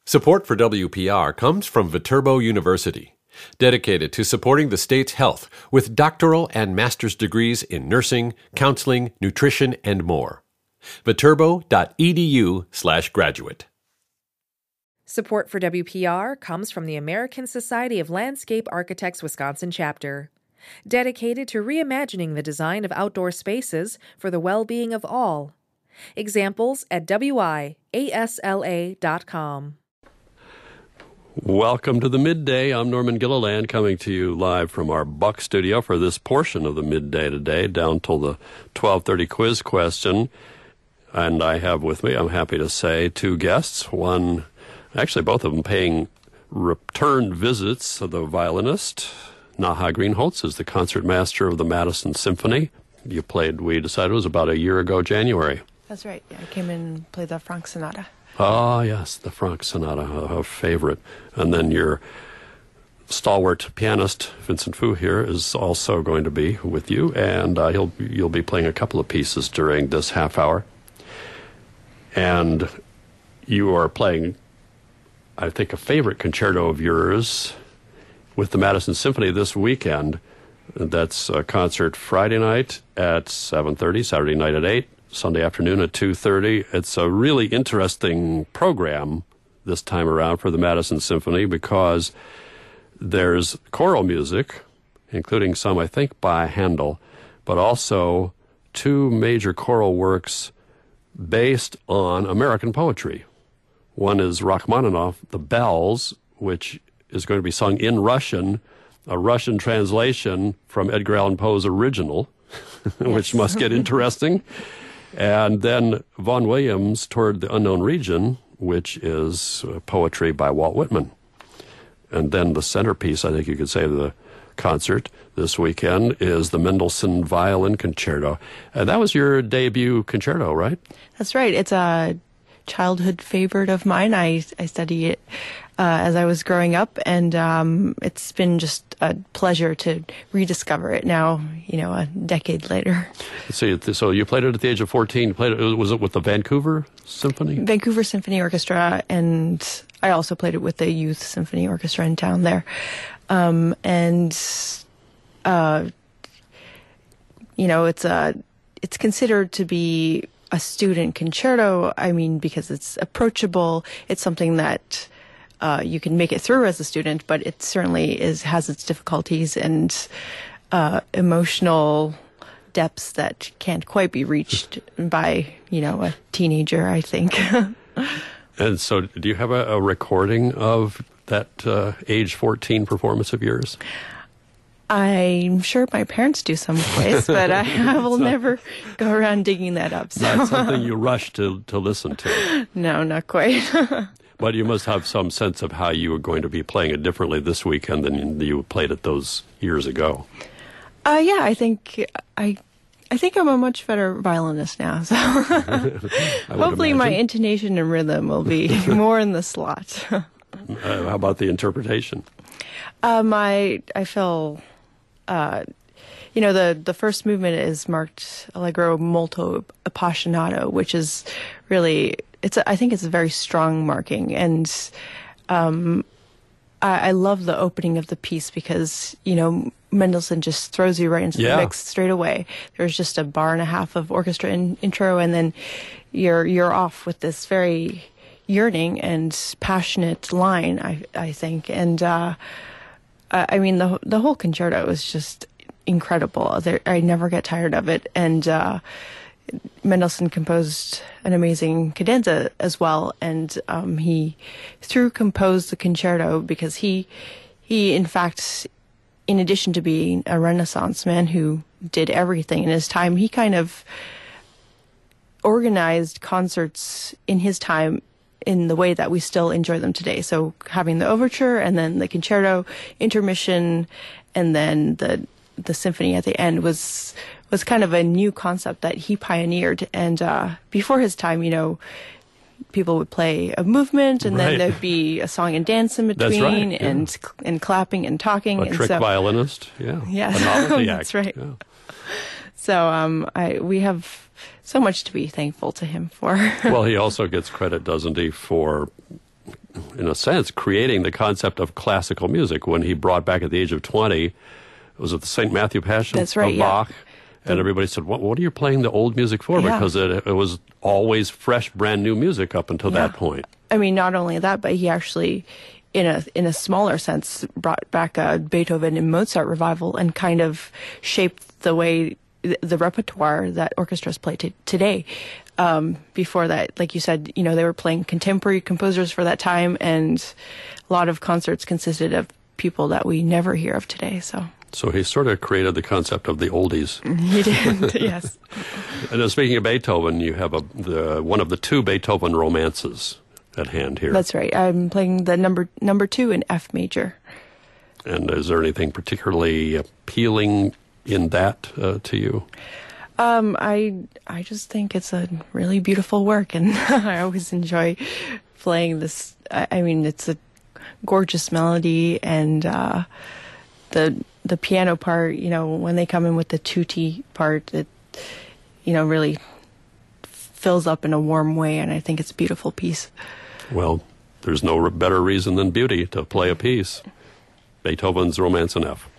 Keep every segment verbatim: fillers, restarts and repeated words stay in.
Support for W P R comes from Viterbo University, dedicated to supporting the state's health with doctoral and master's degrees in nursing, counseling, nutrition, and more. Viterbo.edu slash graduate. Support for W P R comes from the American Society of Landscape Architects Wisconsin chapter, dedicated to reimagining the design of outdoor spaces for the well-being of all. Examples at W I A S L A dot com. Welcome to the Midday. I'm Norman Gilliland, coming to you live from our Buck studio for this portion of the Midday today, down till the twelve thirty quiz question. And I have with me, I'm happy to say, two guests. One, actually both of them paying return visits. The violinist, Naha Greenholz, is the concertmaster of the Madison Symphony. You played, we decided it was about a year ago, January. That's right. Yeah, I came in and played the Franck Sonata. Ah, yes, the Franck Sonata, a, a favorite. And then your stalwart pianist, Vincent Fu, here is also going to be with you, and uh, he'll you'll be playing a couple of pieces during this half hour. And you are playing, I think, a favorite concerto of yours with the Madison Symphony this weekend. That's a concert Friday night at seven thirty, Saturday night at eight. Sunday afternoon at two thirty. It's a really interesting program this time around for the Madison Symphony because there's choral music, including some, I think, by Handel, but also two major choral works based on American poetry. One is Rachmaninoff, The Bells, which is going to be sung in Russian, a Russian translation from Edgar Allan Poe's original, which must get interesting. And then Vaughan Williams' Toward the Unknown Region, which is poetry by Walt Whitman. And then the centerpiece, I think you could say, of the concert this weekend is the Mendelssohn Violin Concerto. And that was your debut concerto, right? That's right. It's a childhood favorite of mine. I, I studied it uh, as I was growing up, and um, it's been just a pleasure to rediscover it now, you know, a decade later. So, so you played it at the age of fourteen. You played it, was it with the Vancouver Symphony? Vancouver Symphony Orchestra, and I also played it with the Youth Symphony Orchestra in town there. Um, and, uh, you know, it's a, it's considered to be a student concerto. I mean, because it's approachable. It's something that uh, you can make it through as a student, but it certainly is has its difficulties and uh, emotional depths that can't quite be reached by, you know, a teenager, I think. And so do you have a, a recording of that uh, age fourteen performance of yours? I'm sure my parents do someplace, but I, I will not, never go around digging that up. So. Not something you rush to, to listen to. No, not quite. But you must have some sense of how you are going to be playing it differently this weekend than you played it those years ago. Uh, yeah, I think I, I think I'm a much better violinist now. So hopefully, my intonation and rhythm will be more in the slot. uh, how about the interpretation? Um, I I feel. Uh, you know, the, the first movement is marked Allegro molto appassionato, which is really, it's a, I think it's a very strong marking. And um, I, I love the opening of the piece because, you know, Mendelssohn just throws you right into yeah. the mix straight away. There's just a bar and a half of orchestra in, intro, and then you're you're off with this very yearning and passionate line, I, I think. And, uh, I mean, the the whole concerto is just incredible. There, I never get tired of it. And uh, Mendelssohn composed an amazing cadenza as well. And um, he, through composed the concerto because he, he in fact, in addition to being a Renaissance man who did everything in his time, he kind of organized concerts in his time in the way that we still enjoy them today. So having the overture and then the concerto, intermission, and then the the symphony at the end was was kind of a new concept that he pioneered. And uh, before his time, you know, people would play a movement, and right. then there'd be a song and dance in between, right, yeah. and and clapping and talking. A and trick so, violinist, yeah. Yes, a novelty that's act. right. Yeah. So um, I we have so much to be thankful to him for. Well, he also gets credit, doesn't he, for in a sense, creating the concept of classical music when he brought back at the age of twenty, was it the Saint Matthew Passion That's right, of yeah. Bach? And everybody said, what, what are you playing the old music for? Yeah. Because it, it was always fresh, brand new music up until Yeah. that point. I mean, not only that, but he actually, in a in a smaller sense, brought back a Beethoven and Mozart revival and kind of shaped the way the, the repertoire that orchestras play t- today. Um, before that, like you said, you know, they were playing contemporary composers for that time, and a lot of concerts consisted of people that we never hear of today. So. So he sort of created the concept of the oldies. He did, yes. And then speaking of Beethoven, you have a the, one of the two Beethoven romances at hand here. That's right. I'm playing the number number two in F major. And is there anything particularly appealing in that uh, to you? Um, I I just think it's a really beautiful work, and I always enjoy playing this. I, I mean, it's a gorgeous melody, and uh, the the piano part. You know, when they come in with the tutti part, it you know really fills up in a warm way, and I think it's a beautiful piece. Well, there's no re- better reason than beauty to play a piece. Beethoven's Romance in F.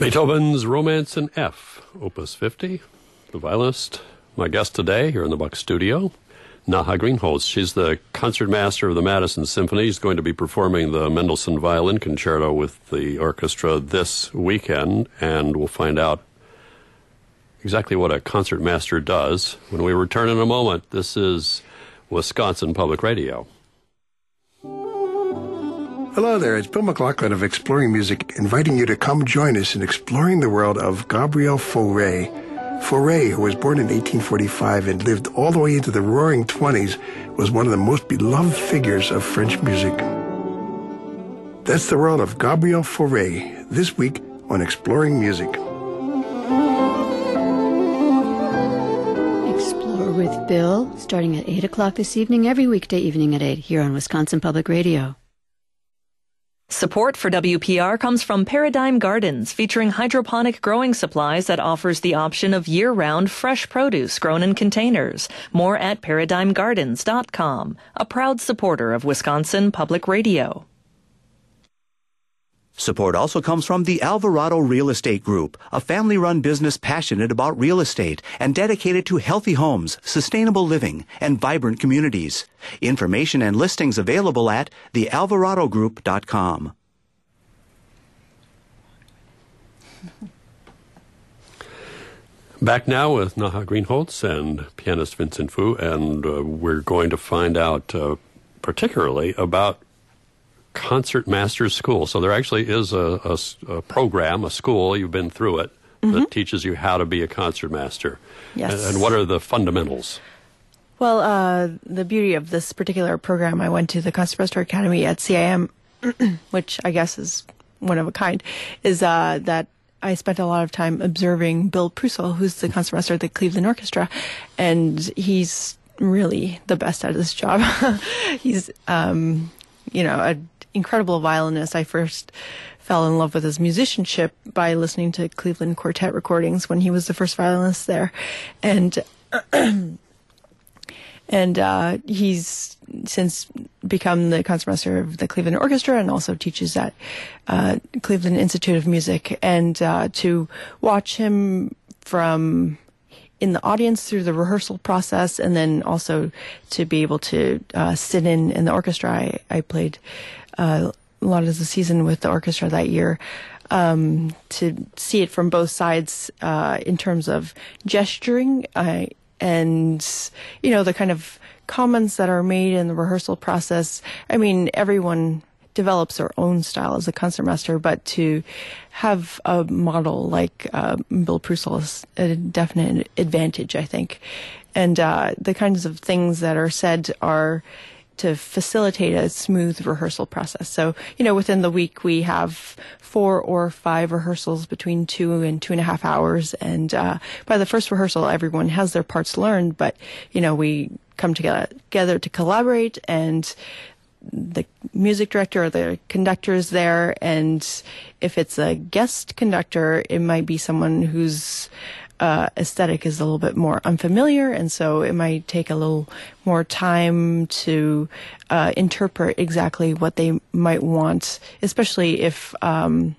Beethoven's Romance in F, Opus fifty. The violinist, my guest today here in the Buck Studio, Naha Greenholz. She's the concertmaster of the Madison Symphony. She's going to be performing the Mendelssohn Violin Concerto with the orchestra this weekend, and we'll find out exactly what a concertmaster does when we return in a moment. This is Wisconsin Public Radio. Hello there, it's Bill McLaughlin of Exploring Music, inviting you to come join us in exploring the world of Gabriel Fauré. Fauré, who was born in eighteen forty-five and lived all the way into the roaring twenties, was one of the most beloved figures of French music. That's the world of Gabriel Fauré, this week on Exploring Music. Explore with Bill, starting at eight o'clock this evening, every weekday evening at eight, here on Wisconsin Public Radio. Support for W P R comes from Paradigm Gardens, featuring hydroponic growing supplies that offers the option of year-round fresh produce grown in containers. More at paradigm gardens dot com, a proud supporter of Wisconsin Public Radio. Support also comes from the Alvarado Real Estate Group, a family-run business passionate about real estate and dedicated to healthy homes, sustainable living, and vibrant communities. Information and listings available at the alvarado group dot com. Back now with Naha Greenholz and pianist Vincent Fu, and uh, we're going to find out uh, particularly about Concert Masters School. So there actually is a, a, a program, a school, you've been through it, mm-hmm. that teaches you how to be a concert master. Yes. And, and what are the fundamentals? Well, uh, the beauty of this particular program, I went to the Concertmaster Academy at C I M, which I guess is one of a kind, is uh, that I spent a lot of time observing Bill Prusel, who's the concertmaster of the Cleveland Orchestra, and he's really the best at this job. He's, um, you know, an incredible violinist. I first fell in love with his musicianship by listening to Cleveland Quartet recordings when he was the first violinist there. And and uh, he's since become the concertmaster of the Cleveland Orchestra and also teaches at uh, Cleveland Institute of Music. And uh, to watch him from in the audience through the rehearsal process, and then also to be able to uh, sit in in the orchestra. I, I played uh, a lot of the season with the orchestra that year. Um, to see it from both sides uh, in terms of gesturing uh, and, you know, the kind of comments that are made in the rehearsal process. I mean, everyone develops their own style as a concertmaster, but to have a model like uh, Bill Prusel is a definite advantage, I think. And uh, the kinds of things that are said are to facilitate a smooth rehearsal process. So, you know, within the week we have four or five rehearsals between two and two and a half hours. And uh, by the first rehearsal, everyone has their parts learned, but, you know, we come together, together to collaborate, and the music director or the conductor is there, and if it's a guest conductor, it might be someone whose uh, aesthetic is a little bit more unfamiliar, and so it might take a little more time to uh, interpret exactly what they might want, especially if um,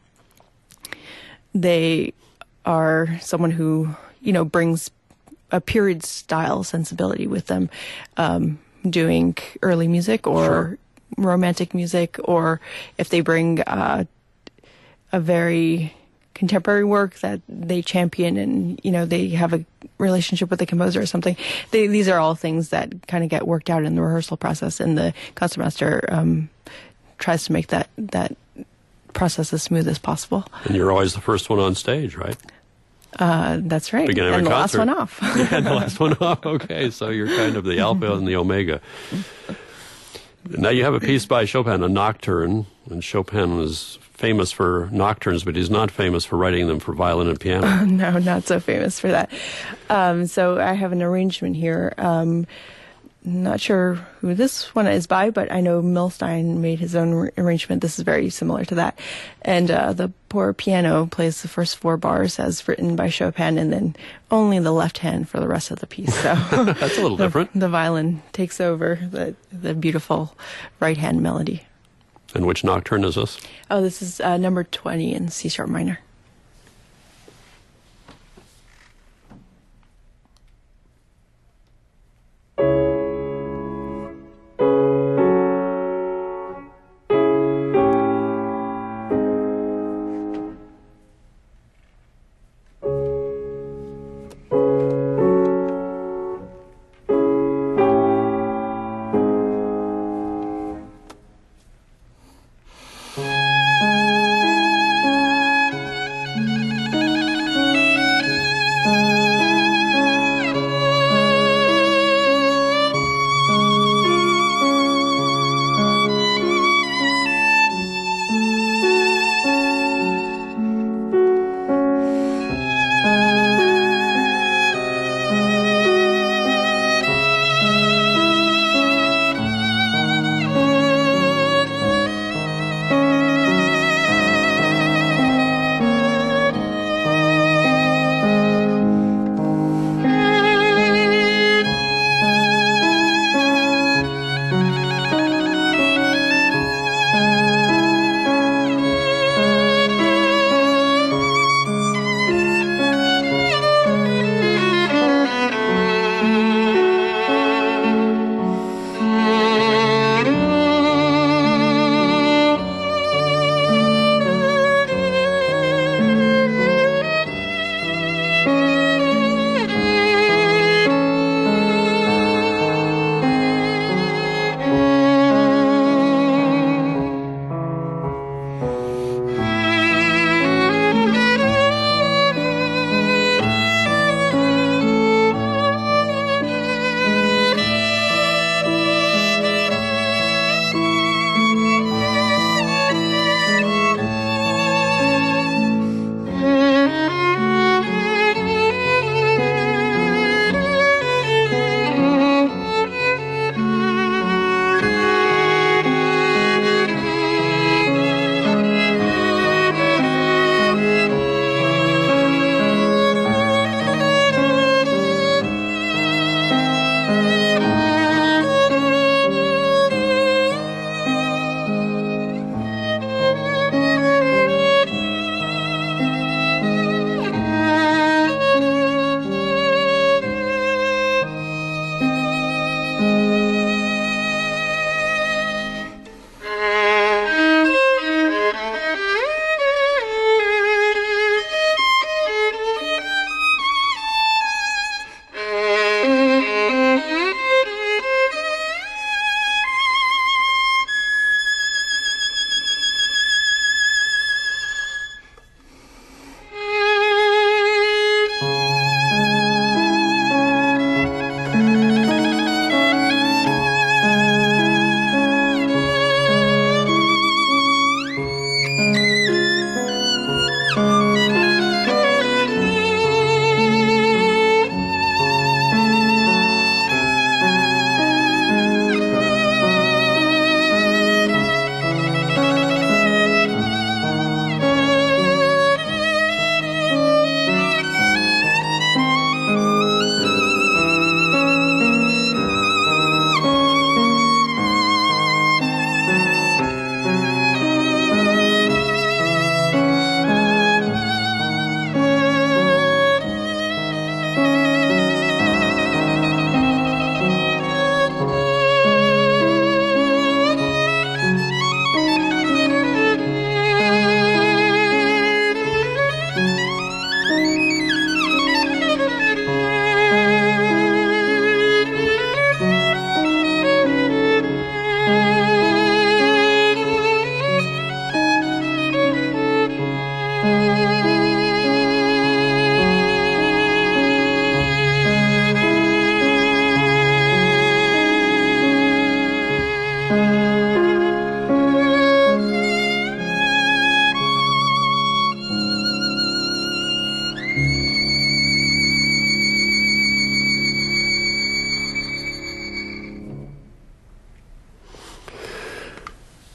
they are someone who, you know, brings a period style sensibility with them, um, doing early music or sure. romantic music, or if they bring uh, a very contemporary work that they champion and, you know, they have a relationship with the composer or something. They, these are all things that kind of get worked out in the rehearsal process, and the concertmaster um, tries to make that, that process as smooth as possible. And you're always the first one on stage, right? Uh, that's right. Beginning and of the concert. last one off. Yeah, the last one off. Okay, so you're kind of the alpha and the omega. Now you have a piece by Chopin, a nocturne, and Chopin was famous for nocturnes, but he's not famous for writing them for violin and piano. No, not so famous for that. Um, so I have an arrangement here. Um, not sure who this one is by, but I know Milstein made his own r- arrangement. This is very similar to that. And uh, the poor piano plays the first four bars as written by Chopin, and then only the left hand for the rest of the piece. So that's a little the, different. The violin takes over the, the beautiful right hand melody. And which nocturne is this? Oh, this is uh, number twenty in C sharp minor.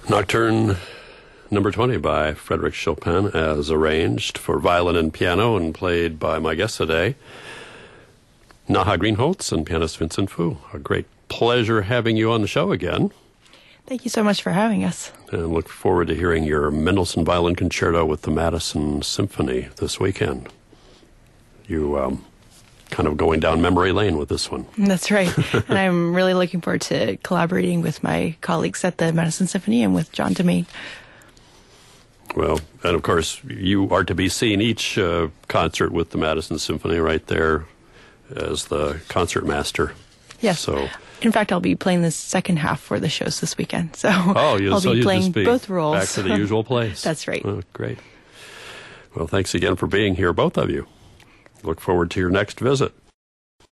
Nocturne number twenty by Frédéric Chopin, as arranged for violin and piano and played by my guest today, Naha Greenholz and pianist Vincent Fu. A great pleasure having you on the show again. Thank you so much for having us. And look forward to hearing your Mendelssohn Violin Concerto with the Madison Symphony this weekend. You um, kind of going down memory lane with this one. That's right. And I'm really looking forward to collaborating with my colleagues at the Madison Symphony and with John DeMain. Well, and of course, you are to be seen each uh, concert with the Madison Symphony right there as the concert master. Yes. So, in fact, I'll be playing the second half for the shows this weekend. So oh, you, I'll so be you playing just be both roles. Back to the usual place. That's right. Oh, great. Well, thanks again for being here, both of you. Look forward to your next visit.